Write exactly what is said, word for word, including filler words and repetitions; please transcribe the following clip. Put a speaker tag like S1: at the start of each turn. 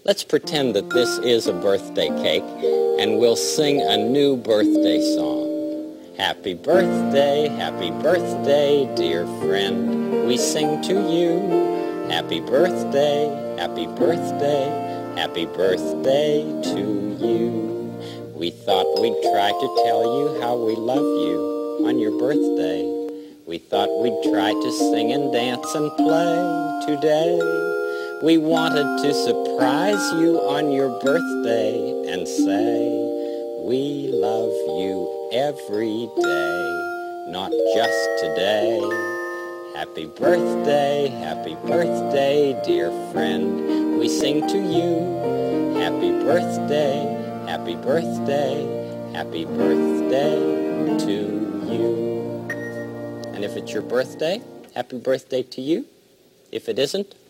S1: Let's pretend that this is a birthday cake, and we'll sing a new birthday song. Happy birthday, happy birthday, dear friend, we sing to you. Happy birthday, happy birthday, happy birthday to you. We thought we'd try to tell you how we love you on your birthday. We thought we'd try to sing and dance and play today. We wanted to surprise you on your birthday and say, we love you every day, not just today. Happy birthday, happy birthday, dear friend, we sing to you. Happy birthday, happy birthday, happy birthday to you. And if it's your birthday, happy birthday to you. If it isn't,